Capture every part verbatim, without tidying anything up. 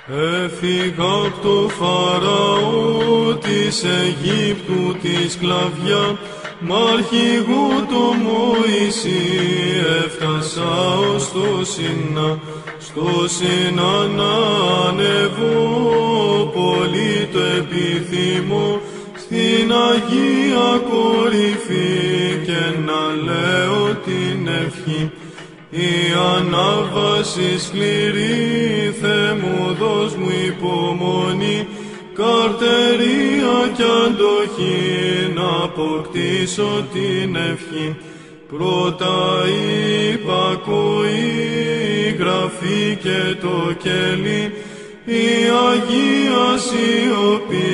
Έφυγα απ' το Φαραώ της Αιγύπτου τη σκλαβιά, μ' αρχηγό το Μωυσή έφτασα ως το Σινά. Στο Σινά να ανεβώ, πολύ το επιθυμώ, στην Αγία κορυφή και να λέω την ευχή. Η ανάβαση σκληρή, Θεέ μου δώσ' μου υπομονή, καρτερία κι αντοχή, να αποκτήσω την ευχή. Πρώτα η υπακοή, η γραφή και το κελί, η Αγία σιωπή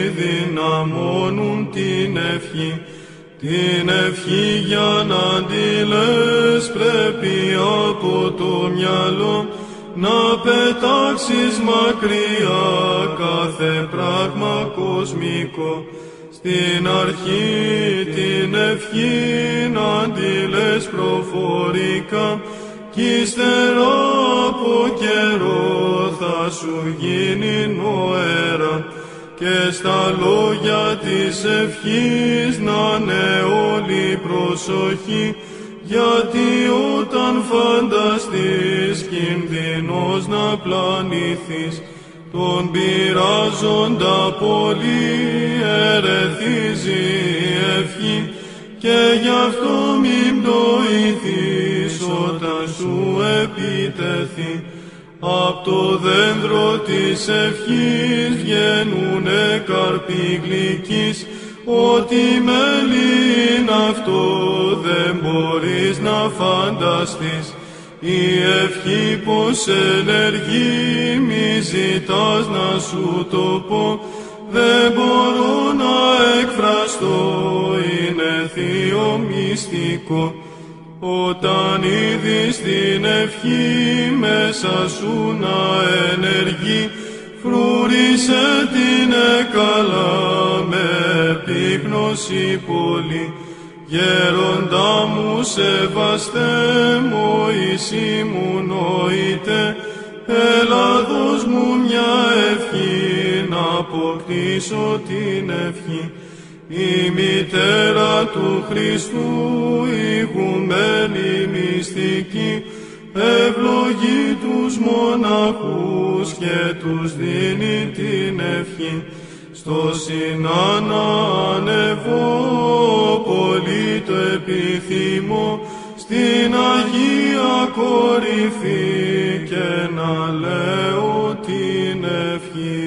δυναμώνουν την ευχή. Την ευχή για να τη λες πρέπει από το μυαλό να πετάξεις μακριά κάθε πράγμα κοσμικό. Στην αρχή την ευχή να τη λες προφορικά κι ύστερα από καιρό θα σου γίνει νοέρα. Και στα λόγια της ευχής να είναι όλη προσοχή, γιατί όταν φανταστείς κινδυνός να πλανηθείς, τον πειράζοντα πολύ ερεθίζει η ευχή, και γι' αυτό μην πτωηθείς όταν σου επιτεθεί. Απ' το δέντρο της ευχής βγαίνουνε καρποί γλυκείς, ό,τι μέλι είναι αυτό δεν μπορείς να φανταστείς. Η ευχή πως ενεργεί, μη ζητάς να σου το πω, δεν μπορώ να εκφραστώ, είναι θείο μυστικό. Όταν είδεις την ευχή μέσα σου να ενεργεί, φρούρισε την καλά με επίγνωση πολύ. Γέροντα μου σεβαστέ, Μωυσή μου νοείτε, έλα δώσ' μου μια ευχή να αποκτήσω την ευχή. Η μητέρα του Χριστού, ηγουμένη μυστική, ευλογεί τους μοναχούς και τους δίνει την ευχή. Στο Σινά να ανεβώ, πολύ το επιθυμώ, στην Αγία κορυφή και να λέω την ευχή.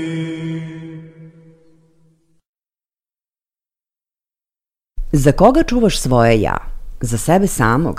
Za koga čuvaš svoje ja? Za sebe samog?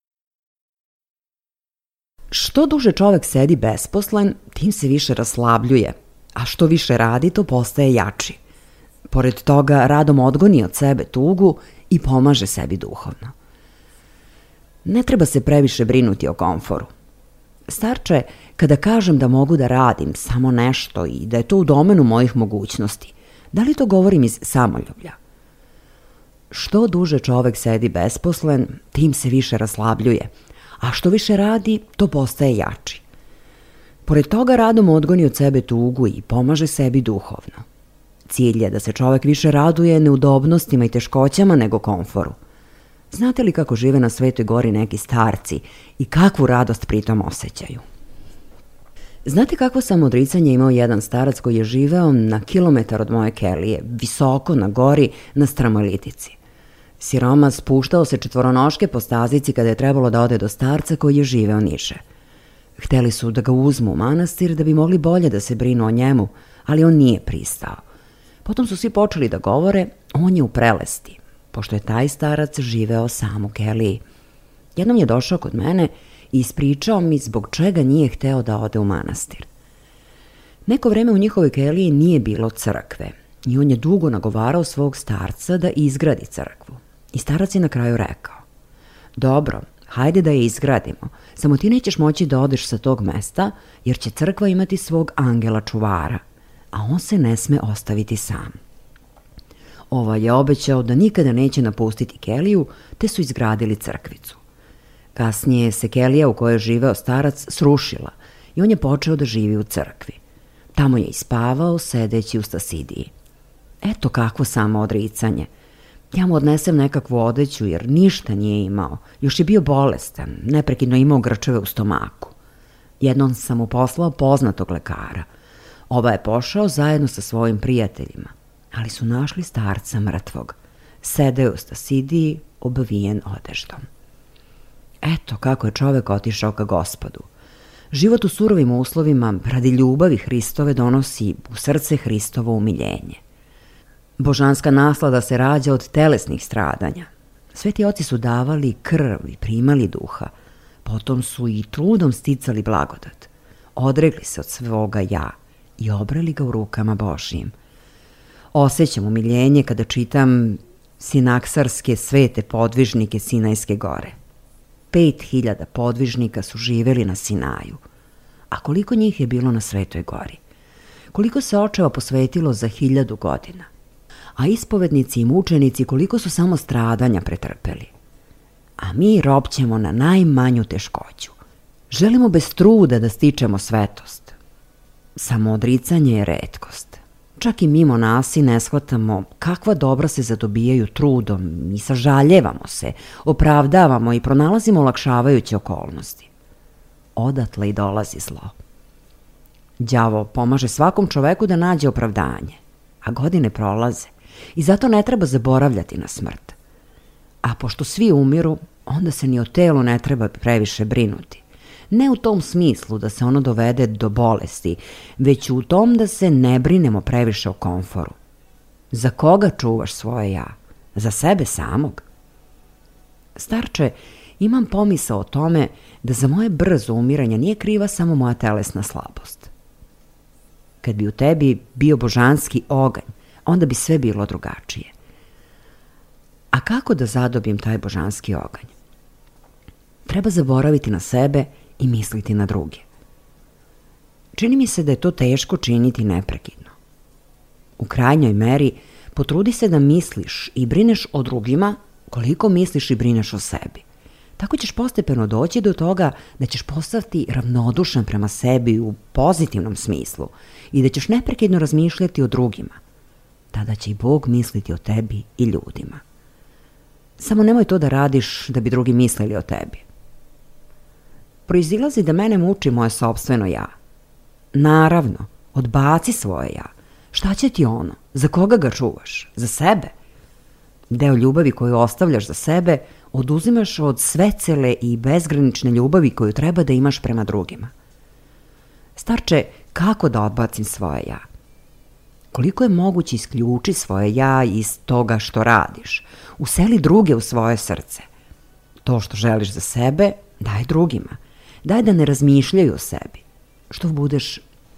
Što duže čovek sedi besposlen, tim se više raslabljuje, a što više radi, to postaje jači. Pored toga, radom odgoni od sebe tugu i pomaže sebi duhovno. Ne treba se previše brinuti o komforu. Starče, kada kažem da mogu da radim samo nešto i da je to u domenu mojih mogućnosti, da li to govorim iz samoljublja? Što duže čovek sedi besposlen, tim se više raslabljuje, a što više radi, to postaje jači. Pored toga, radom odgoni od sebe tugu i pomaže sebi duhovno. Cilj je da se čovek više raduje neudobnostima i teškoćama nego komforu. Znate li kako žive na Svetoj gori neki starci i kakvu radost pritom osjećaju? Znate kakvo samodricanje imao jedan starac koji je živeo na kilometar od moje kelije, visoko na gori na Stramolitici. Siroma spuštao se četvoronoške po stazici kada je trebalo da ode do starca koji je živeo niže. Hteli su da ga uzmu u manastir da bi mogli bolje da se brinu o njemu, ali on nije pristao. Potom su svi počeli da govore, on je u prelesti, pošto je taj starac živeo sam u keliji. Jednom je došao kod mene i ispričao mi zbog čega nije hteo da ode u manastir. Neko vreme u njihovoj keliji nije bilo crkve i on je dugo nagovarao svog starca da izgradi crkvu. I starac je na kraju rekao: dobro, hajde da je izgradimo, samo ti nećeš moći da odeš sa tog mesta jer će crkva imati svog angela čuvara, a on se ne sme ostaviti sam. Ovaj je obećao da nikada neće napustiti keliju, te su izgradili crkvicu. Kasnije se kelija u kojoj je živeo starac srušila i on je počeo da živi u crkvi. Tamo je ispavao sedeći u stasidiji. Eto kakvo samo odricanje. Ja mu odnesem nekakvu odeću jer ništa nije imao. Još je bio bolestan, neprekidno imao grčeve u stomaku. Jednom sam mu poslao poznatog lekara. Ova je pošao zajedno sa svojim prijateljima, ali su našli starca mrtvog. Sedeo u stasidiji, obavijen odeždom. Eto kako je čovek otišao ka Gospodu. Život u surovim uslovima radi ljubavi Hristove donosi u srce Hristovo umiljenje. Božanska naslada se rađa od telesnih stradanja. Sveti oci su davali krv i primali duha, potom su i trudom sticali blagodat. Odrekli se od svoga ja i obrali ga u rukama Božijim. Osjećam umiljenje kada čitam sinaksarske svete podvižnike Sinajske gore. Pet hiljada podvižnika su živeli na Sinaju. A koliko njih je bilo na Svetoj gori? Koliko se očeva posvetilo za hiljadu godina? A ispovednici i mučenici koliko su samo stradanja pretrpeli? A mi ropćemo na najmanju teškoću. Želimo bez truda da stičemo svetost. Samoodricanje je retkost. Čak i mimo nas i ne shvatamo kakva dobra se zadobijaju trudom i sažaljevamo se, opravdavamo i pronalazimo olakšavajuće okolnosti. Odatle i dolazi zlo. Đavo pomaže svakom čoveku da nađe opravdanje, a godine prolaze i zato ne treba zaboravljati na smrt. A pošto svi umiru, onda se ni o telu ne treba previše brinuti. Ne u tom smislu da se ono dovede do bolesti, već u tom da se ne brinemo previše o komforu. Za koga čuvaš svoje ja? Za sebe samog? Starče, imam pomisao o tome da za moje brzo umiranje nije kriva samo moja telesna slabost. Kad bi u tebi bio božanski oganj, onda bi sve bilo drugačije. A kako da zadobijem taj božanski oganj? Treba zaboraviti na sebe i misliti na druge. Čini mi se da je to teško činiti neprekidno. U krajnjoj meri potrudi se da misliš i brineš o drugima koliko misliš i brineš o sebi. Tako ćeš postepeno doći do toga da ćeš postati ravnodušan prema sebi u pozitivnom smislu i da ćeš neprekidno razmišljati o drugima. Tada će i Bog misliti o tebi i ljudima. Samo nemoj to da radiš da bi drugi mislili o tebi. Proizilazi da mene muči moje sopstveno ja. Naravno, odbaci svoje ja. Šta će ti ono? Za koga ga čuvaš? Za sebe? Deo ljubavi koju ostavljaš za sebe oduzimaš od svecele i bezgranične ljubavi koju treba da imaš prema drugima. Starče, kako da odbacim svoje ja? Koliko je moguće isključi svoje ja iz toga što radiš? Useli druge u svoje srce. To što želiš za sebe, daj drugima. Daj da ne razmišljaju o sebi. Što budeš,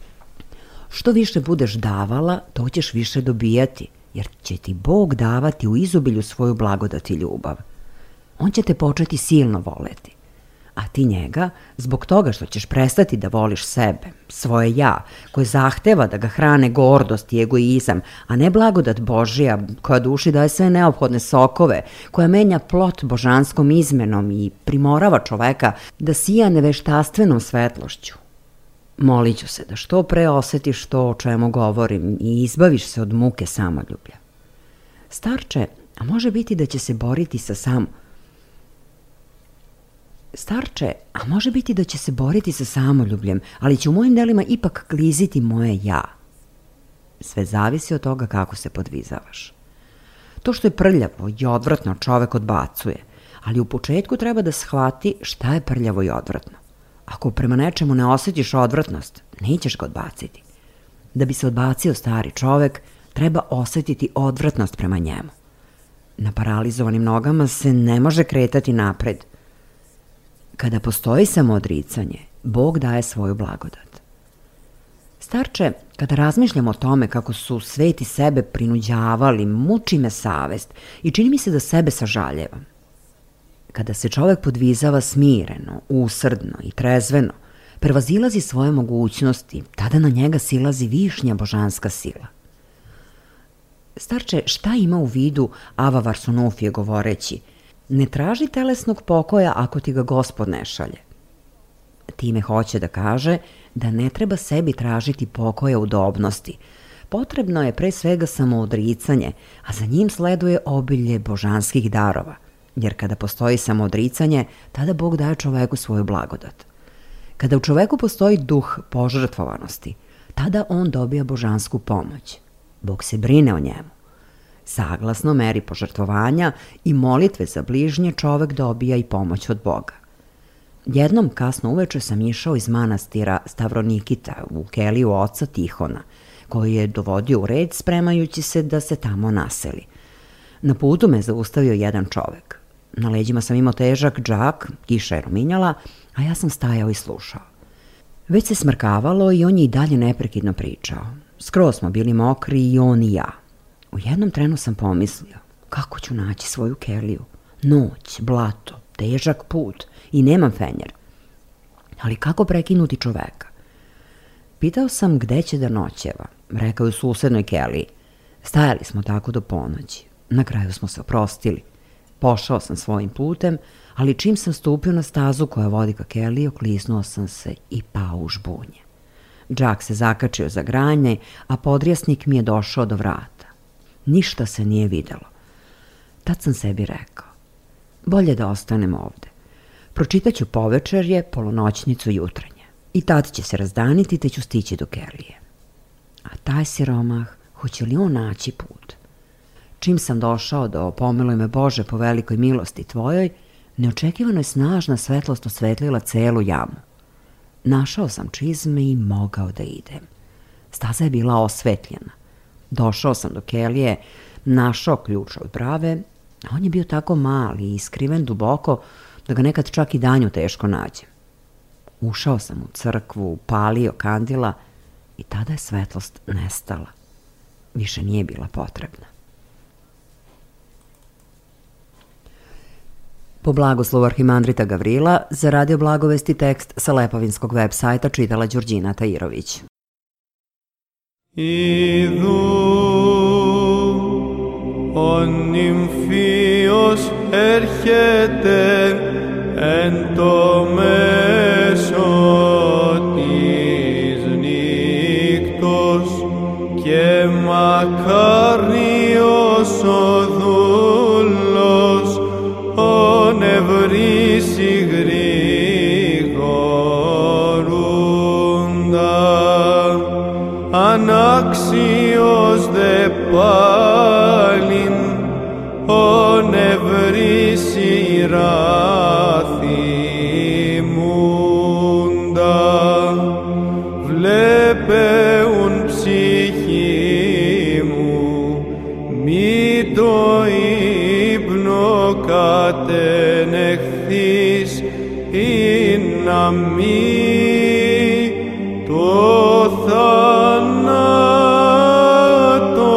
što više budeš davala, to ćeš više dobijati, jer će ti Bog davati u izobilju svoju blagodat i ljubav. On će te početi silno voleti. A ti njega, zbog toga što ćeš prestati da voliš sebe, svoje ja, koje zahteva da ga hrane gordost i egoizam, a ne blagodat Božija koja duši daje sve neophodne sokove, koja menja plot božanskom izmenom i primorava čoveka da sija neveštastvenom svetlošću. Molit ću se da što pre osetiš to o čemu govorim i izbaviš se od muke samoljublja. Starče, a može biti da će se boriti sa sam... Starče, a može biti da će se boriti sa samoljubljem, ali će u mojim delima ipak kliziti moje ja. Sve zavisi od toga kako se podvizavaš. To što je prljavo i odvratno čovek odbacuje, ali u početku treba da shvati šta je prljavo i odvratno. Ako prema nečemu ne osjetiš odvratnost, nećeš ga odbaciti. Da bi se odbacio stari čovek, treba osjetiti odvratnost prema njemu. Na paralizovanim nogama se ne može kretati napred. Kada postoji samoodricanje, Bog daje svoju blagodat. Starče, kada razmišljam o tome kako su sveti sebe prinuđavali, muči me savest i čini mi se da sebe sažaljevam. Kada se čovek podvizava smireno, usrdno i trezveno, prevazilazi svoje mogućnosti, tada na njega silazi višnja božanska sila. Starče, šta ima u vidu Ava Varsunufije govoreći: ne traži telesnog pokoja ako ti ga Gospod ne šalje. Time hoće da kaže da ne treba sebi tražiti pokoja udobnosti. Potrebno je pre svega samoodricanje, a za njim sleduje obilje božanskih darova. Jer kada postoji samoodricanje, tada Bog daje čoveku svoju blagodat. Kada u čoveku postoji duh požrtvovanosti, tada on dobija božansku pomoć. Bog se brine o njemu. Saglasno meri požrtvovanja i molitve za bližnje, čovek dobija i pomoć od Boga. Jednom kasno uveče sam išao iz manastira Stavronikita u keliju oca Tihona, koji je dovodio u red spremajući se da se tamo naseli. Na putu me zaustavio jedan čovek. Na leđima sam imao težak džak, kiša je rominjala, a ja sam stajao i slušao. Već se smrkavalo i on je i dalje neprekidno pričao. Skroz smo bili mokri i on i ja. U jednom trenu sam pomislio, kako ću naći svoju keliju? Noć, blato, težak put i nemam fenjer. Ali kako prekinuti čoveka? Pitao sam gde će da noćeva. Rekao je u susednoj keliji. Stajali smo tako do ponoći. Na kraju smo se oprostili. Pošao sam svojim putem, ali čim sam stupio na stazu koja vodi ka keliji, oklisnuo sam se i pao u žbunje. Džak se zakačio za granje, a podrijesnik mi je došao do vrata. Ništa se nije videlo. Tad sam sebi rekao, bolje da ostanem ovde. Pročitaću povečerje, polunoćnicu jutranje. I tad će se razdaniti te ću stići do kelije. A taj siromah, hoće li on naći put? Čim sam došao do pomiluj me Bože po velikoj milosti tvojoj, neočekivano je snažna svetlost osvetlila celu jamu. Našao sam čizme i mogao da idem. Staza je bila osvetljena. Došao sam do kelije, našao ključ od brave, a on je bio tako mali i skriven duboko da ga nekad čak i danju teško nađem. Ušao sam u crkvu, palio kandila i tada je svetlost nestala. Više nije bila potrebna. Po blagoslovu arhimandrita Gavrila, za Radio Blagovesti tekst sa Lepovinskog web sajta čitala Đurđina Tajirović. Idού ο νυμφίος έρχεται εν το μέσο της νύκτος και μακάριος ο δούλος ο νευρίσει γρήγορούντα ανάξιος δε πάλιν ο νευρίσει ράθιμούντα βλέπεουν ψυχή μου μη το ύπνο κατενεχθείς ή να μη το θάνατο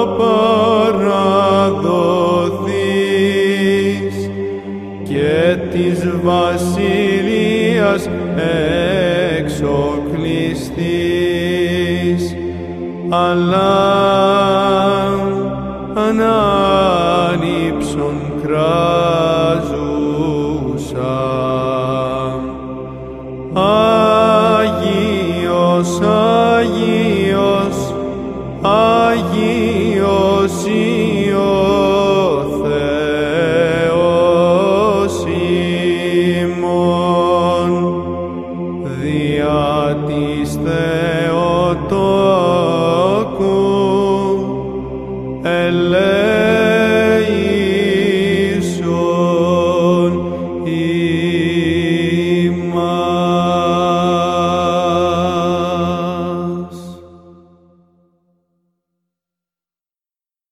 παραδοθείς και της βασιλείας εξοκλειστείς αλλά ανάνυψον κράτης